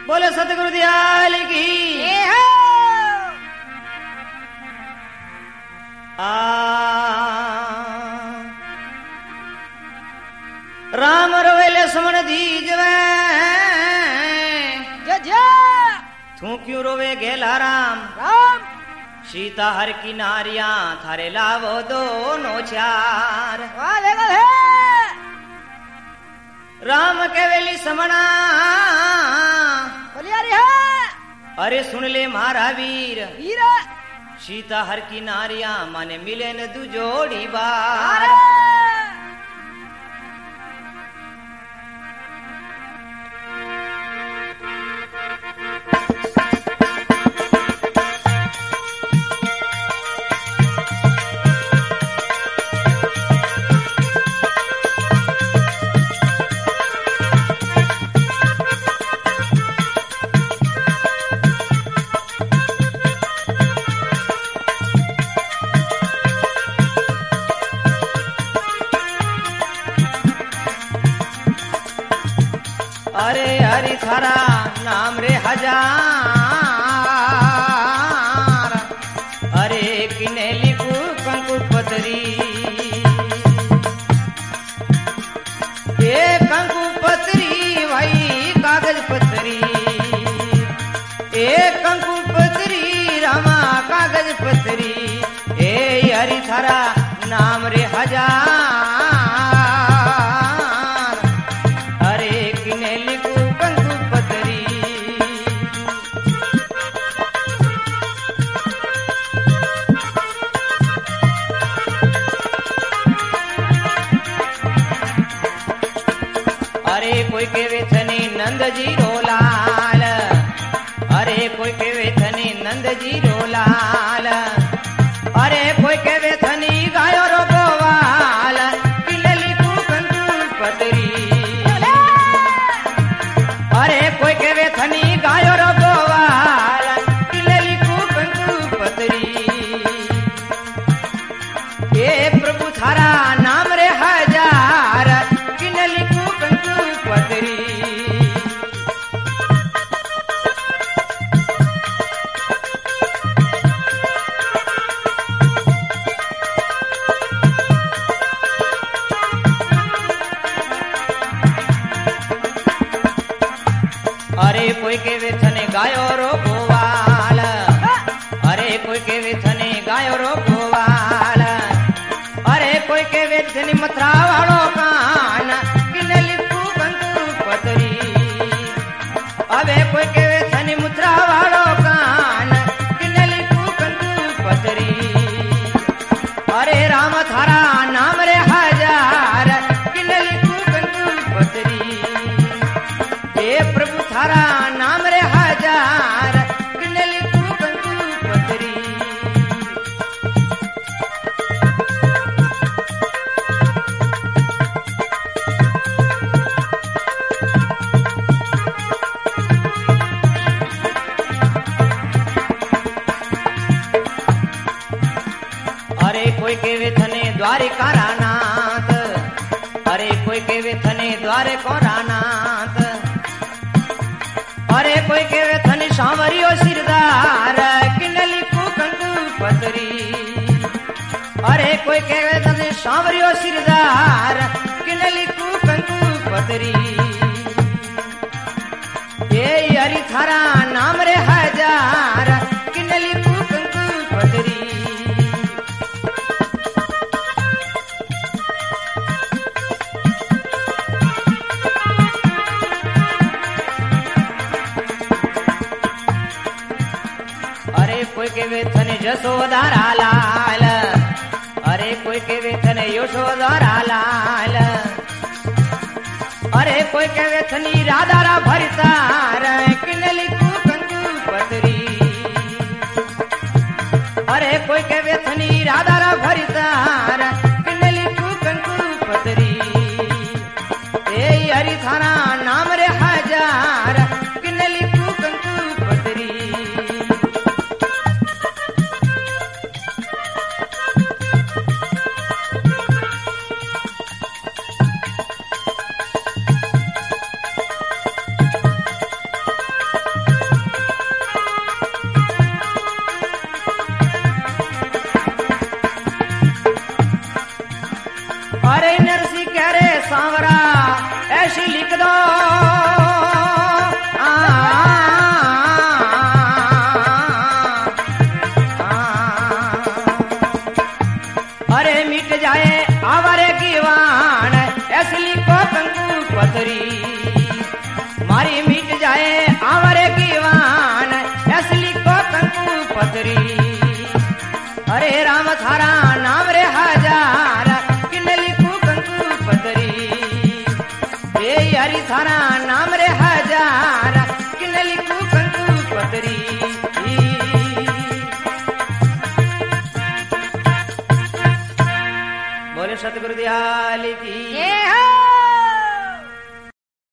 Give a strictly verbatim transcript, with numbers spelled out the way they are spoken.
बोले सतगुरु दयाल की। आ राम रोवेले सुमन दीजवे तू क्यों रोवे गेला राम राम सीता हर की नारियां थारे लावो दोनों चार। राम केवेली समना अरे सुन ले मारा वीर वीर सीता हर की नारियां माने मिले न दू जोड़ी बार। अरे हरि थारा नाम रे हजार अरे किने लिखू कंकु पतरी ये कंकु पतरी भाई कागज पतरी ए कंकु पतरी रामा कागज पतरी ए हरि थारा नाम रे हजार कोई के वेथनी नंद जी रोलाल अरे कोई के वेथनी नंद जी रोलाल अरे कोई के वेथनी गायो रो गोवाल किलली तू कंकु पतरी अरे कोई के वेथनी गायो रो गोवाल किलली तू कंकु पतरी ये प्रभु थारा नाम रे हजार किलली तू पतरी। अरे कोई के वेथने गायो रो गोवाल अरे कोई के वेथने गायो रो गोवाल अरे कोई के वेथनी मथुरा वालो कान अबे कोई के वेथनी मुद्रा वालो कान किनली तू कंकु पतरी अरे राम थारा नाम रे हजार किनली तू कंकु पतरी हे प्रभु थारा नाम रे हजार किनली तू कंकु पतरी। कोई के वेथने द्वारिका रानाथ अरे कोई के वेथने द्वारिका रानाथ अरे कोई के वेथने सांवरियो सिरदार किनली को कंकु पतरी अरे कोई के वेथने सांवरियो सिरदार किनली को कंकु पतरी ये हरि थारा नाम रे हजार किनली को कंकु पतरी। कोई के वेथने यशोधरा लाल अरे कोई के वेथने यशोधरा लाल अरे कोई के वेथनी राधारा भरतार किनली तू कंकु पतरी अरे कोई के वेथनी राधारा भरतार किनली तू कंकु पतरी ए हरि थारा नाम रे हजार किनली तू कंकु पतरी। मारी मिट जाए आंवरे की वान असली को कंकु पतरी अरे राम थारा नाम रे हजार किन लिखू कंकु पतरी ए हरि थारा नाम रे हजार किन लिखू कंकु पतरी बोले सतगुरु दयाल की